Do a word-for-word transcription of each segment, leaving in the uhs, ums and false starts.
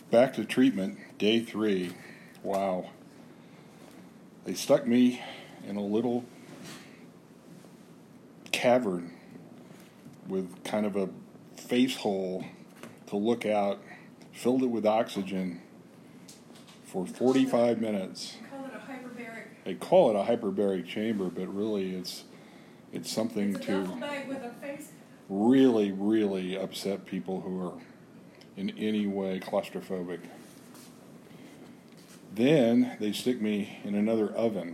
Back to treatment, day three. Wow. They stuck me in a little cavern with kind of a face hole to look out, filled it with oxygen for forty-five minutes. Call it a hyperbaric. They call it a hyperbaric chamber, but really it's it's something It's a to duffel bag with a face. really, really upset people who are in any way claustrophobic. Then they stick me in another oven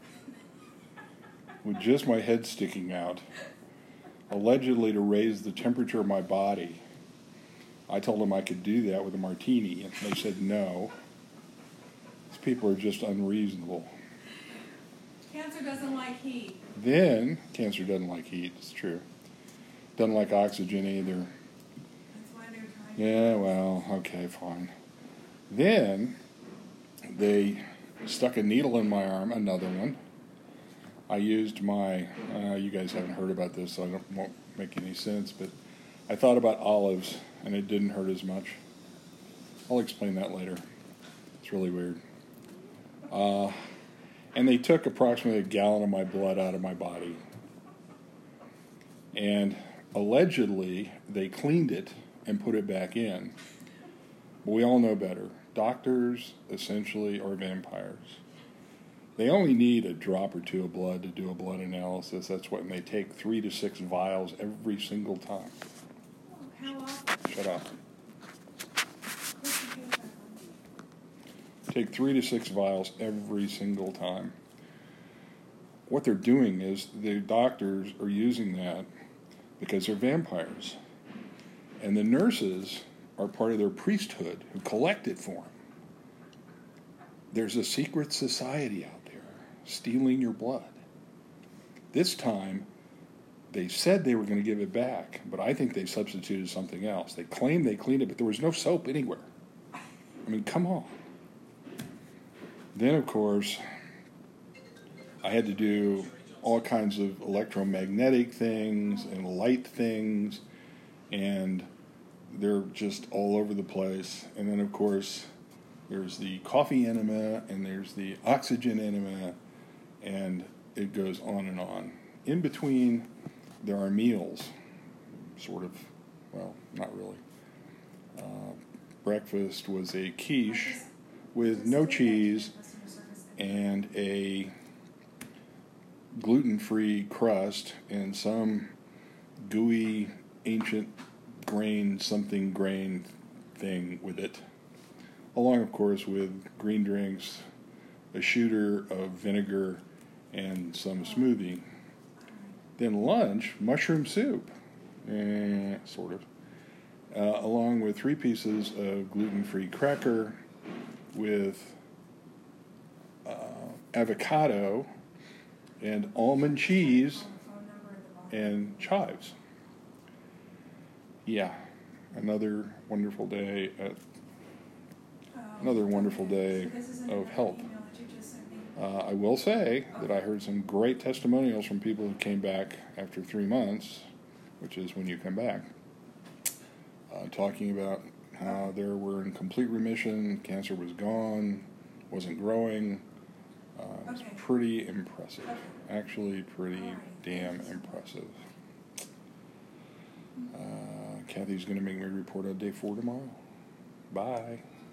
with just my head sticking out, allegedly to raise the temperature of my body. I told them I could do that with a martini, and they said no. These people are just unreasonable. Cancer doesn't like heat. Then, cancer doesn't like heat, it's true. Doesn't like oxygen either. That's why they're trying. Yeah, well, okay, fine. Then they stuck a needle in my arm, another one. I used my, uh, you guys haven't heard about this, so it won't make any sense, but I thought about olives, and it didn't hurt as much. I'll explain that later. It's really weird. Uh, and they took approximately a gallon of my blood out of my body. And allegedly, they cleaned it and put it back in. But we all know better. Doctors, essentially, are vampires. They only need a drop or two of blood to do a blood analysis. That's when they take three to six vials every single time. How often? Shut up. Take three to six vials every single time. What they're doing is the doctors are using that because they're vampires. And the nurses are part of their priesthood who collect it for them. There's a secret society out there stealing your blood. This time, they said they were going to give it back, but I think they substituted something else. They claimed they cleaned it, but there was no soap anywhere. I mean, come on. Then, of course, I had to do all kinds of electromagnetic things and light things, and they're just all over the place. And then, of course, there's the coffee enema, and there's the oxygen enema, and it goes on and on. In between, there are meals, sort of, well, not really. Uh, breakfast was a quiche with no cheese and a gluten-free crust and some gooey ancient grain, something grain thing with it, along, of course, with green drinks, a shooter of vinegar, and some smoothie. Then lunch, mushroom soup, eh, sort of, uh, along with three pieces of gluten-free cracker with uh, avocado and almond cheese and chives. Yeah, another wonderful day at another wonderful day of help. Uh, I will say that I heard some great testimonials from people who came back after three months, which is when you come back, uh, talking about how they were in complete remission, cancer was gone, wasn't growing. Uh, it was pretty impressive. Actually, pretty damn impressive. Uh, Kathy's going to make me report on day four tomorrow. Bye.